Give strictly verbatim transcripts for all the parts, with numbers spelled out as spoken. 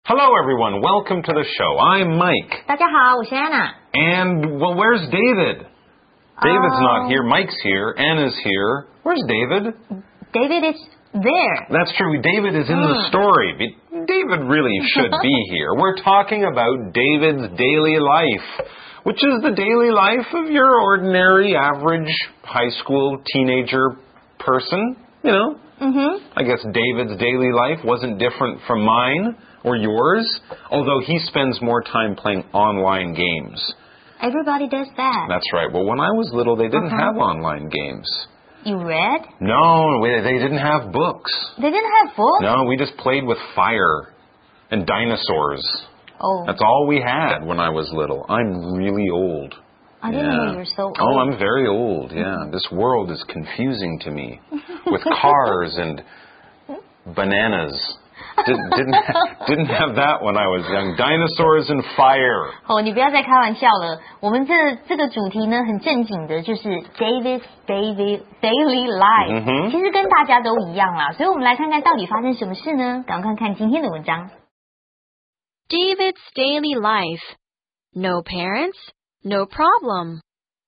Hello everyone, welcome to the show. I'm Mike. 大家好，我是 Anna. And, well, where's David? David's not here, Mike's here, Anna's here. Where's David? David is there. That's true, David is in the story. David really should be here. We're talking about David's daily life, which is the daily life of your ordinary, average, high school, teenager person, you know. Mm-hmm. I guess David's daily life wasn't different from mine or yours, although he spends more time playing online games. Everybody does that. That's right. Well, when I was little, they didn't Uh-huh. have online games. You read? No, we, they didn't have books. They didn't have books? No, we just played with fire and dinosaurs. Oh, That's all we had when I was little. I'm really old. I didn't Yeah. know you were so old. Oh, I'm very old, yeah. This world is confusing to me with cars and bananas. Did, didn't didn't have that when I was young. Dinosaurs and fire. 哦，你不要再开玩笑了。我们这这个主题呢，很正经的，就是 David's daily daily life，、 嗯哼其实跟大家都一样啦。所以我们来看看到底发生什么事呢？赶快看看今天的文章。 David's daily life. No parents, no problem.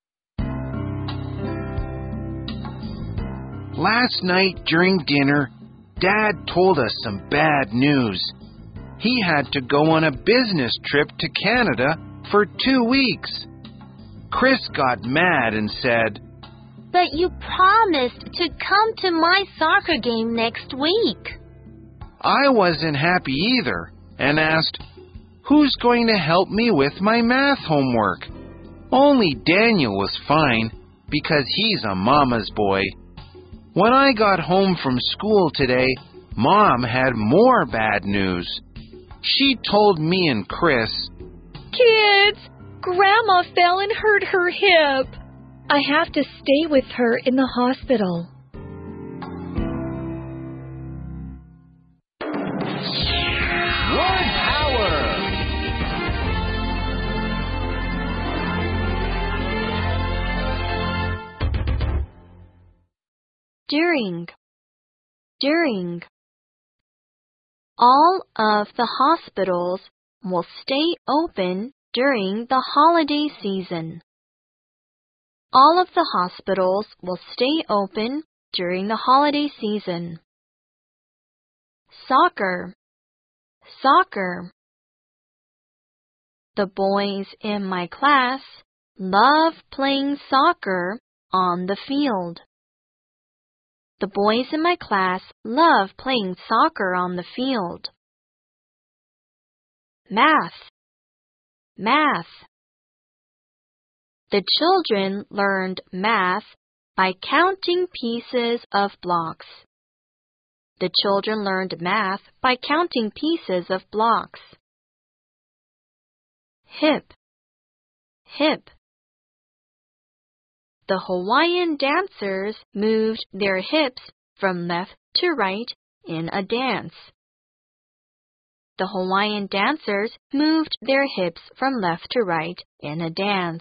Last night during dinner, Dad told us some bad news. He had to go on a business trip to Canada for two weeks. Chris got mad and said, But you promised to come to my soccer game next week. I wasn't happy either and asked, Who's going to help me with my math homework? Only Daniel was fine because he's a mama's boy. When I got home from school today, Mom had more bad news. She told me and Chris, Kids, Grandma fell and hurt her hip. I have to stay with her in the hospital. Word power! During. During. All of the hospitals will stay open during the holiday season. All of the hospitals will stay open during the holiday season. Soccer. Soccer. The boys in my class love playing soccer on the field. The boys in my class love playing soccer on the field. Math. Math. The children learned math by counting pieces of blocks. The children learned math by counting pieces of blocks. Hip. Hip. The Hawaiian dancers moved their hips from left to right in a dance. The Hawaiian dancers moved their hips from left to right in a dance.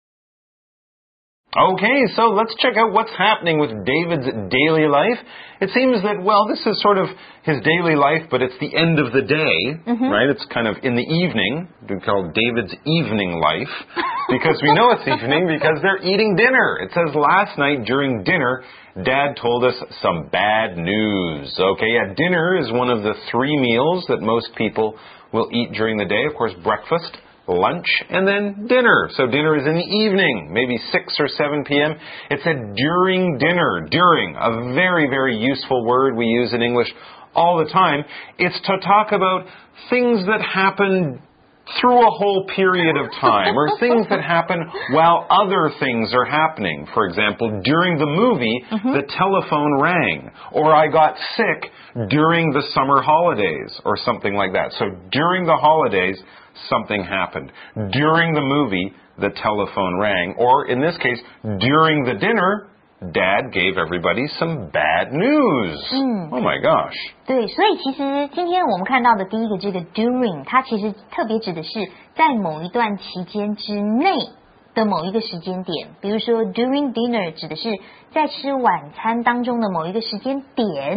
Okay, so let's check out what's happening with David's daily life. It seems that, well, this is sort of his daily life, but it's the end of the day, Mm-hmm. right? It's kind of in the evening. We call David's evening life because we know it's evening because they're eating dinner. It says last night during dinner, Dad told us some bad news. Okay, yeah, dinner is one of the three meals that most people will eat during the day. Of course, breakfast, lunch, and then dinner. So dinner is in the evening, maybe six or seven p.m. It said during dinner. During, a very, very useful word we use in English all the time. It's to talk about things that happen through a whole period of time, or things that happen while other things are happening. For example, during the movie, Mm-hmm. the telephone rang, or I got sick during the summer holidays, or something like that. So during the holidays, something happened. During the movie, the telephone rang, or in this case, during the dinner, Dad gave everybody some bad news. Mm. Oh my gosh. 对，所以其实今天我们看到的第一个这个 during， 它其实特别指的是在某一段期间之内的某一个时间点，比如说 during dinner 指的是在吃晚餐当中的某一个时间点。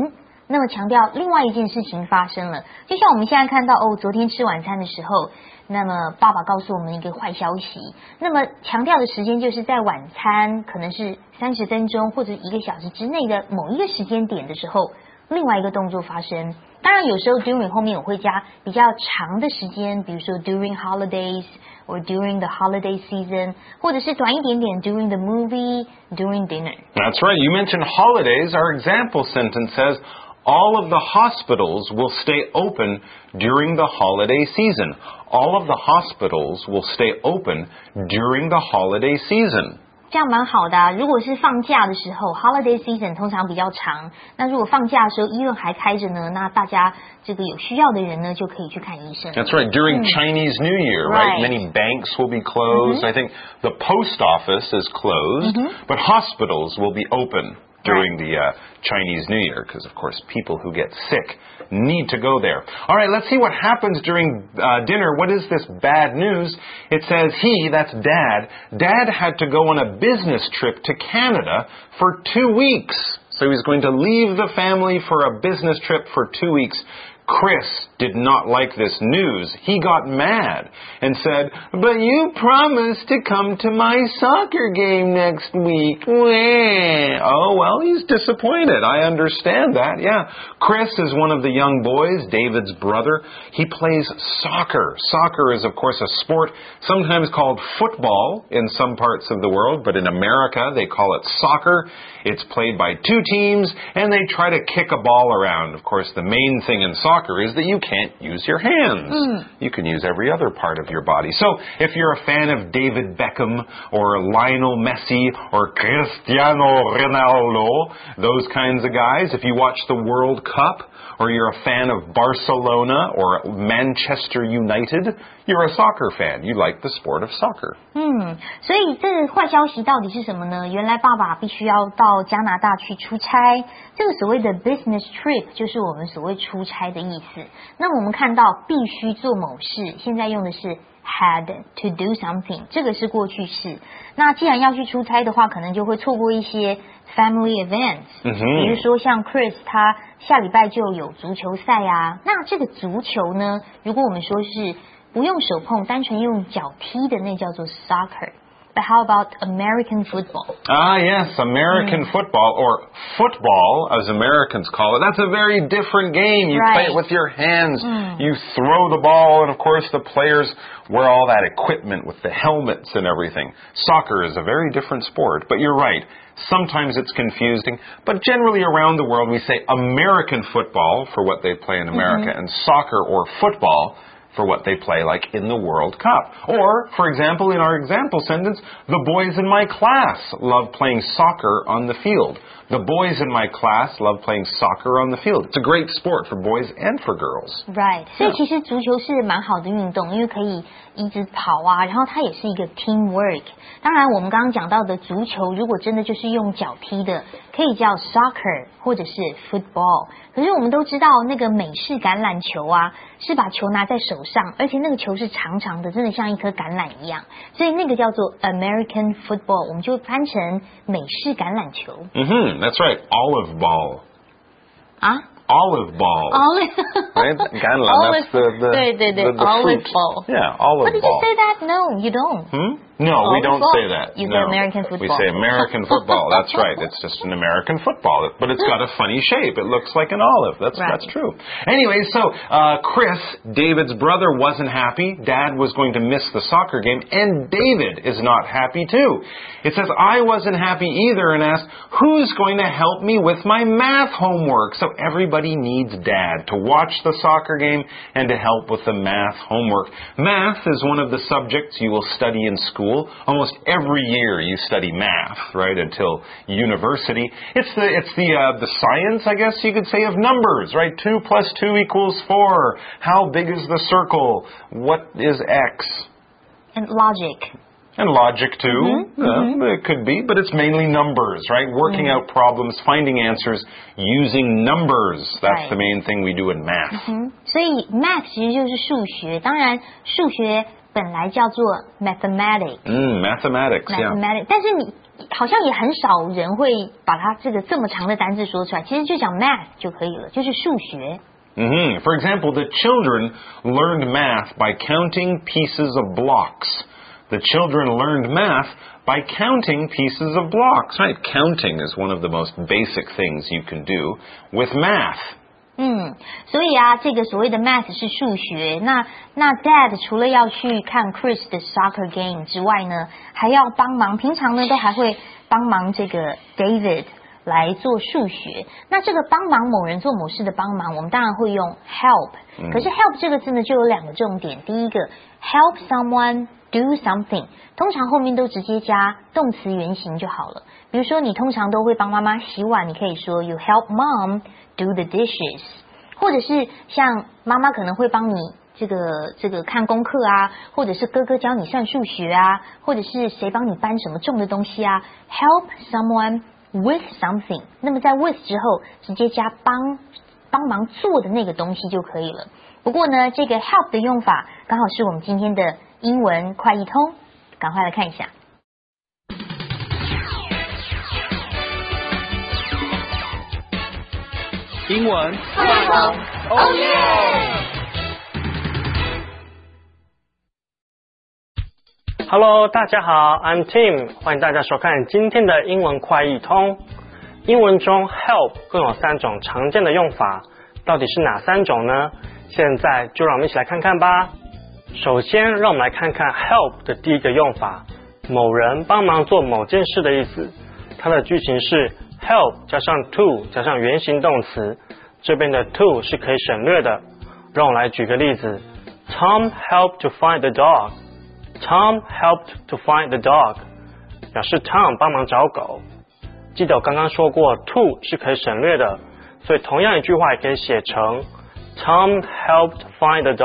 那么强调另外一件事情发生了，就像我们现在看到哦，昨天吃晚餐的时候，那么爸爸告诉我们一个坏消息，那么强调的时间就是在晚餐可能是三十分钟或者一个小时之内的某一个时间点的时候，另外一个动作发生。当然有时候 during 后面我会加比较长的时间，比如说 during holidays or during the holiday season， 或者是短一点点 during the movie, during dinner. That's right. You mentioned holidays. Our example sentence says, all of the hospitals will stay open during the holiday season. All of the hospitals will stay open during the holiday season. 这样蛮好的啊，如果是放假的时候 holiday season 通常比较长，那如果放假的时候医院还开着呢，那大家这个有需要的人呢就可以去看医生。 That's right. During mm. Chinese New Year, right? right? Many banks will be closed. Mm-hmm. I think the post office is closed, mm-hmm. but hospitals will be open during the uh, Chinese New Year, because, of course, people who get sick need to go there. All right, let's see what happens during uh, dinner. What is this bad news? It says he, that's Dad, Dad had to go on a business trip to Canada for two weeks. So he's going to leave the family for a business trip for two weeks. Chris did not like this news. He got mad and said, but you promised to come to my soccer game next week. Oh, well, he's disappointed. I understand that, yeah. Chris is one of the young boys, David's brother. He plays soccer. Soccer is, of course, a sport sometimes called football in some parts of the world, but in America they call it soccer. It's played by two teams, and they try to kick a ball around. Of course, the main thing in soccer is that you can't use your hands. Mm. You can use every other part of your body. So if you're a fan of David Beckham or Lionel Messi or Cristiano Ronaldo, those kinds of guys, if you watch the World Cup, or you're a fan of Barcelona or Manchester United, you're a soccer fan. You like the sport of soccer. 嗯，所以这个坏消息到底是什么呢？原来爸爸必须要到加拿大去出差，这个所谓的 business trip 就是我们所谓出差的意思。那么我们看到必须做某事，现在用的是 had to do something， 这个是过去式。那既然要去出差的话，可能就会错过一些 family events， 比如说像 Chris 他下礼拜就有足球赛啊。那这个足球呢，如果我们说是不用手碰，单纯用脚踢的，那叫做 soccer。But how about American football? Ah, yes, American mm. football, or football, as Americans call it. That's a very different game. You right. play it with your hands. Mm. You throw the ball, and of course the players wear all that equipment with the helmets and everything. Soccer is a very different sport, but you're right. Sometimes it's confusing, but generally around the world we say American football for what they play in America, mm-hmm. and soccer or football for what they play like in the World Cup. Or, for example, in our example sentence, the boys in my class love playing soccer on the field. The boys in my class love playing soccer on the field. It's a great sport for boys and for girls. Right. 所以其实足球是蛮好的运动，因为可以一直跑啊，然后它也是一个 teamwork。当然，我们刚刚讲到的足球，如果真的就是用脚踢的，可以叫 soccer 或者是 football。可是我们都知道，那个美式橄榄球啊，是把球拿在手上，而且那个球是长长的，真的像一颗橄榄一样，所以那个叫做 American football， 我们就翻成美式橄榄球。 Mm-hmm, that's right, olive ball. 啊 ？Olive ball. Olive. Right? Ganlan, olive. That's the, the, 对对对 the, the olive fruit. ball. Yeah, olive But did ball. you say that? No, you don't. Hmm? No, olive we don't ball. say that. You no. say American football. We say American football. That's right. It's just an American football, but it's got a funny shape. It looks like an olive. That's right. that's true. Anyway, so uh, Chris, David's brother, wasn't happy. Dad was going to miss the soccer game, and David is not happy too. It says, I wasn't happy either, and asked, who's going to help me with my math homework? So everybody needs Dad to watch the soccer game and to help with the math homework. Math is one of the subjects you will study in school. Almost every year you study math, right, until university. It's the it's the uh, the science, I guess you could say, of numbers, right? Two plus two equals four. How big is the circle? What is X? And logic. And logic too. Mm-hmm. Uh, Mm-hmm. It could be, but it's mainly numbers, right? Working Mm-hmm. out problems, finding answers using numbers. That's Right. the main thing we do in math. 嗯，所以 math 其实就是数学，当然数学本来叫做 mathematics。 Mm, mathematics, yeah. mathematics， 但是你好像也很少人会把它这个这么长的单字说出来，其实就讲 math 就可以了，就是数学。 Mm-hmm. For example, the children learned math by counting pieces of blocks. The children learned math by counting pieces of blocks. Right? Counting is one of the most basic things you can do with math. 嗯，所以啊，这个所谓的 math 是数学。那那 Dad 除了要去看 Chris 的 soccer game 之外呢，还要帮忙，平常呢都还会帮忙这个 David 来做数学。那这个帮忙某人做某事的帮忙，我们当然会用 help。 嗯可是 help 这个字呢，就有两个重点。第一个 help someone do something， 通常后面都直接加动词原形就好了。比如说，你通常都会帮妈妈洗碗，你可以说 You help mom do the dishes， 或者是像妈妈可能会帮你这个这个看功课啊，或者是哥哥教你算数学啊，或者是谁帮你搬什么重的东西啊 ，help someone with something。那么在 with 之后，直接加帮帮忙做的那个东西就可以了。不过呢，这个 help 的用法刚好是我们今天的英文快易通，赶快来看一下。 英文快通，哦耶！ Hello， 大家好 ，I'm Tim， 欢迎大家收看今天的英文快易通。英文中 help 共有三种常见的用法，到底是哪三种呢？现在就让我们一起来看看吧。首先，让我们来看看 help 的第一个用法，某人帮忙做某件事的意思。它的句型是 help 加上 to 加上原形动词，这边的 to 是可以省略的。让我来举个例子 ，Tom helped to find the dog。Tom helped to find the dog， 表示 Tom 帮忙找狗。记得我刚刚说过 to 是可以省略的，所以同样一句话也可以写成 Tom helped find the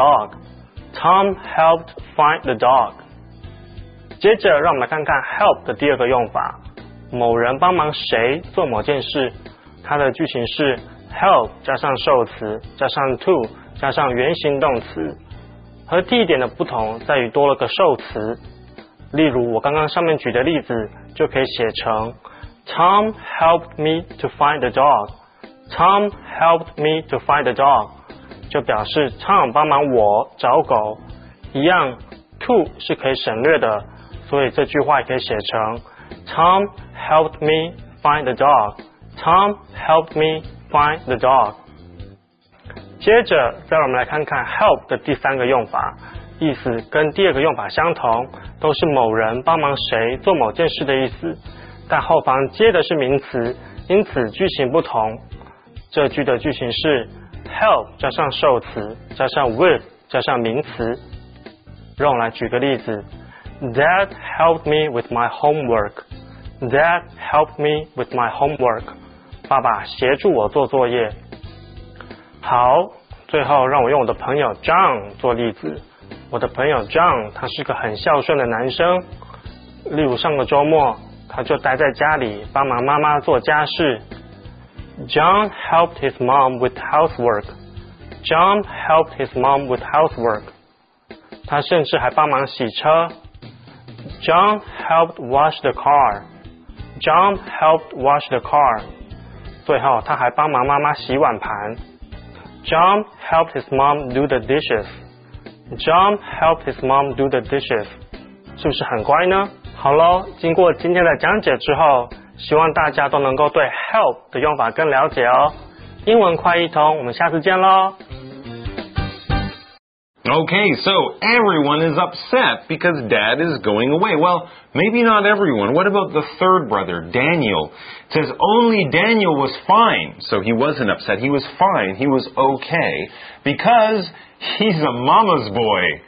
dog。Tom helped find the dog。接着让我们来看看 help 的第二个用法，某人帮忙谁做某件事，它的句型是 help 加上受词加上 to 加上原形动词。和第一点的不同在于多了个受词，例如我刚刚上面举的例子就可以写成 Tom helped me to find the dog。 Tom helped me to find the dog 就表示 Tom 帮忙我找狗。一样 to 是可以省略的，所以这句话也可以写成 Tom helped me find the dog。 Tom helped me find the dog。接着再让我们来看看 help 的第三个用法，意思跟第二个用法相同，都是某人帮忙谁做某件事的意思，但后方接的是名词，因此句型不同。这句的句型是 help 加上受词加上 with 加上名词。让我来举个例子 Dad helped me with my homework。 Dad helped me with my homework。 爸爸协助我做作业。好，最后让我用我的朋友 John 做例子。我的朋友 John 他是个很孝顺的男生，例如上个周末他就待在家里帮忙妈妈做家事。John helped his mom with housework. John helped his mom with housework. 他甚至还帮忙洗车。John helped wash the car. John helped wash the car. 最后他还帮忙妈妈洗碗盘。John helped his mom do the dishes. John helped his mom do the dishes. 是不是很乖呢？好咯，经过今天的讲解之后，希望大家都能够对 help 的用法更了解哦。英文快易通，我们下次见咯。 Okay, so everyone is upset because Dad is going away. Well, maybe not everyone. What about the third brother, Daniel? It says only Daniel was fine. So he wasn't upset. He was fine. He was okay because he's a mama's boy.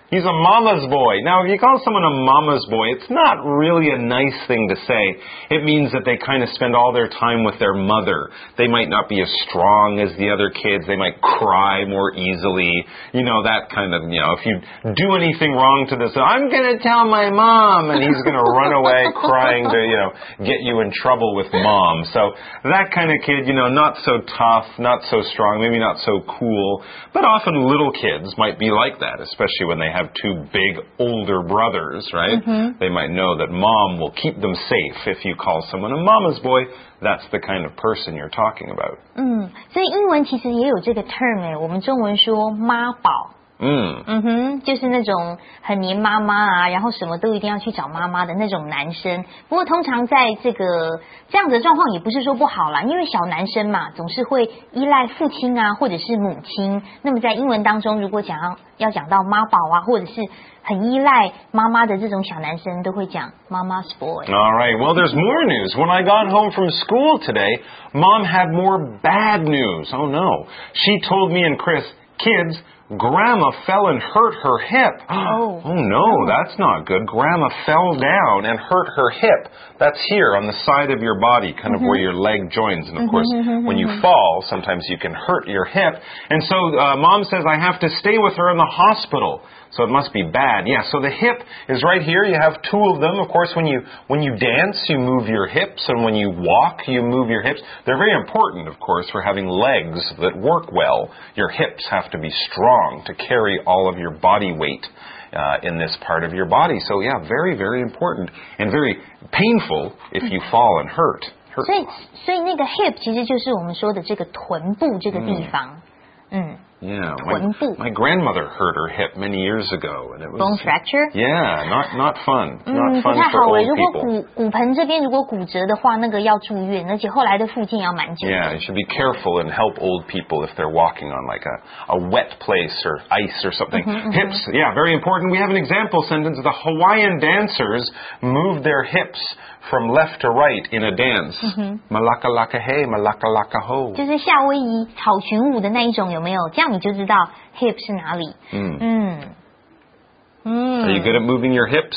He's a mama's boy. Now, if you call someone a mama's boy, it's not really a nice thing to say. It means that they kind of spend all their time with their mother. They might not be as strong as the other kids. They might cry more easily. You know, that kind of, you know, if you do anything wrong to this, I'm going to tell my mom, and he's going to run away crying to, you know, get you in trouble with mom. So that kind of kid, you know, not so tough, not so strong, maybe not so cool. But often little kids might be like that, especially when they have two big older brothers, right? Mm-hmm. They might know that mom will keep them safe. If you call someone a mama's boy, that's the kind of person you're talking about. 嗯，所以英文其实也有这个 term 哎，我们中文说妈宝。 嗯嗯哼，就是那种很黏妈妈啊，然后什么都一定要去找妈妈的那种男生。不过通常在这个这样子的状况也不是说不好啦，因为小男生嘛，总是会依赖父亲啊，或者是母亲。那么在英文当中，如果讲要要讲到妈宝啊，或者是很依赖妈妈的这种小男生，都会讲妈妈 's boy。 All right, well, there's more news. When I got home from school today, Mom had more bad news. Oh, no. She told me and Chris, kids, Grandma fell and hurt her hip. Oh. Oh, no, that's not good. Grandma fell down and hurt her hip. That's here on the side of your body, kind of Mm-hmm. where your leg joins. And, of course, Mm-hmm. when you fall, sometimes you can hurt your hip. And so uh, Mom says I have to stay with her in the hospital. So it must be bad. Yeah, so the hip is right here. You have two of them. Of course, when you when you dance, you move your hips, and when you walk, you move your hips. They're very important, of course, for having legs that work well. Your hips have to be strong to carry all of your body weight uh, in this part of your body. So yeah, very, very important and very painful if you fall and hurt. hurt. 所以所以那个 hip 其实就是我们说的这个臀部这个地方。嗯。 Yeah, my, my grandmother hurt her hip many years ago, and it was bone fracture. Yeah, not not fun. 嗯， Not 不 fun 太 for 好诶。 old 如果 people. 骨骨盆这边如果骨折的话，那个要住院，而且后来的复健要蛮久的。 Yeah, you should be careful and help old people if they're walking on like a, a wet place or ice or something. Mm-hmm, Hips, yeah, very important. We have an example sentence. The Hawaiian dancers moved their hips from left to right in a dance. Malaka laka hey, malaka laka ho. 就是夏威夷草裙舞的那一种，有没有？这样你就知道 hip 是哪里。 嗯嗯嗯。 Are you good at moving your hips?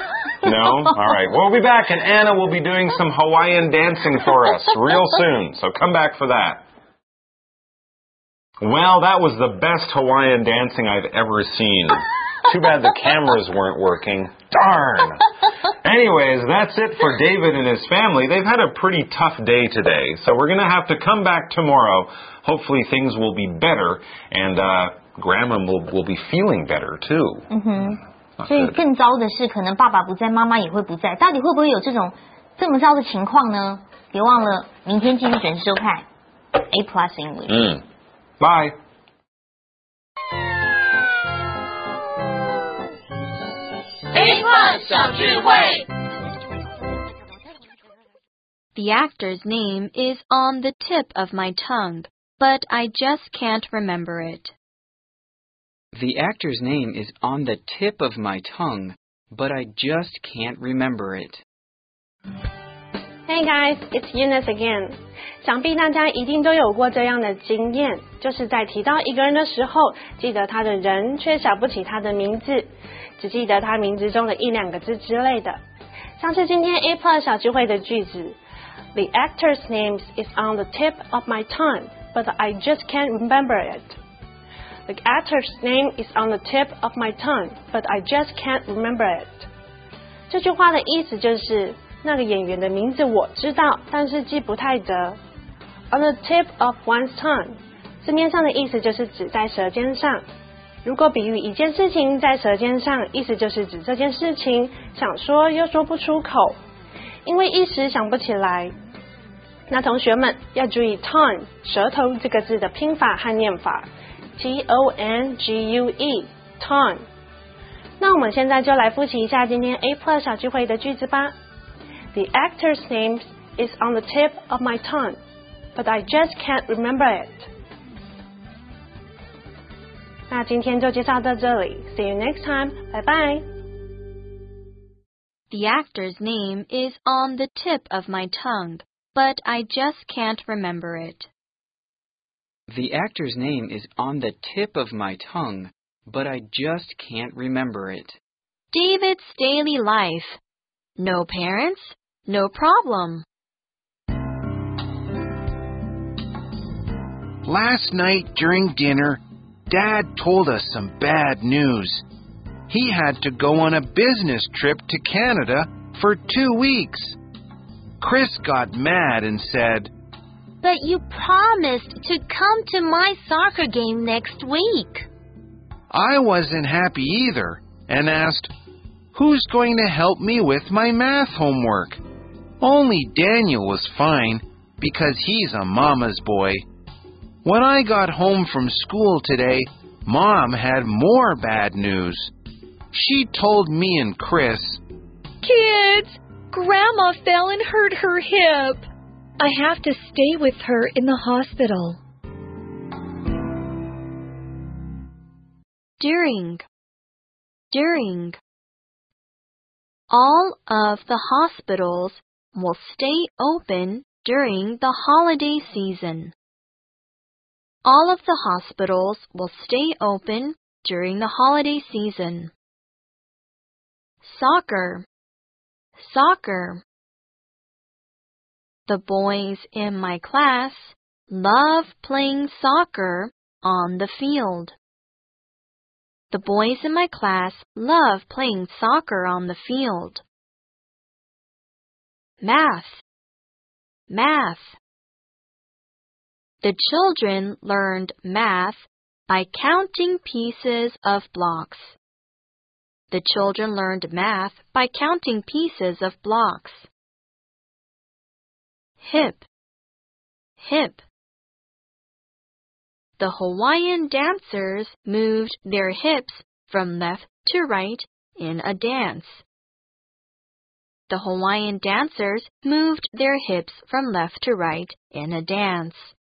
No? All right. We'll be back, and Anna will be doing some Hawaiian dancing for us real soon. So come back for that. Well, that was the best Hawaiian dancing I've ever seen. Too bad the cameras weren't working. Darn! Anyways, that's it for David and his family. They've had a pretty tough day today, so we're going to have to come back tomorrow. Hopefully things will be better, and uh, Grandma will, will be feeling better, too. 嗯哼。 Not 所以 good. 更糟的是，可能爸爸不在，妈妈也会不在。到底会不会有这种这么糟的情况呢？别忘了明天继续准时收看 A Plus English。 Mm. Bye. A Plus 小聚会。 The actor's name is on the tip of my tongue, but I just can't remember it. The actor's name is on the tip of my tongue, but I just can't remember it. Hey guys, it's Eunice again. 想必大家一定都有过这样的经验，就是在提到一个人的时候，记得他的人，却想不起他的名字，只记得他名字中的一两个字之类的。像是今天 A Plus 小聚会的句子 ，The actor's name is on the tip of my tongue, but I just can't remember it. The actor's name is on the tip of my tongue, but I just can't remember it. 这句话的意思就是那个演员的名字我知道，但是记不太得。On the tip of one's tongue， 字面上的意思就是指在舌尖上。如果比喻一件事情在舌尖上，意思就是指这件事情想说又说不出口，因为一时想不起来。那同学们要注意 tongue 舌头这个字的拼法和念法。T O N G U E tongue。 那我们现在就来复习一下今天 A Plus 小聚会的句子吧。The actor's name is on the tip of my tongue, but I just can't remember it. 那今天就介绍到这里 ，See you next time， 拜拜。 The actor's name is on the tip of my tongue, but I just can't remember it. The actor's name is on the tip of my tongue, but I just can't remember it. David's daily life. No parents, no problem. Last night during dinner, Dad told us some bad news. He had to go on a business trip to Canada for two weeks. Chris got mad and said, But you promised to come to my soccer game next week. I wasn't happy either and asked, Who's going to help me with my math homework? Only Daniel was fine because he's a mama's boy. When I got home from school today, Mom had more bad news. She told me and Chris, Kids, Grandma fell and hurt her hip. I have to stay with her in the hospital. During. During. All of the hospitals will stay open during the holiday season. All of the hospitals will stay open during the holiday season. Soccer. Soccer. The boys in my class love playing soccer on the field. The boys in my class love playing soccer on the field. Math. Math. The children learned math by counting pieces of blocks. The children learned math by counting pieces of blocks. Hip. Hip. The Hawaiian dancers moved their hips from left to right in a dance. The Hawaiian dancers moved their hips from left to right in a dance.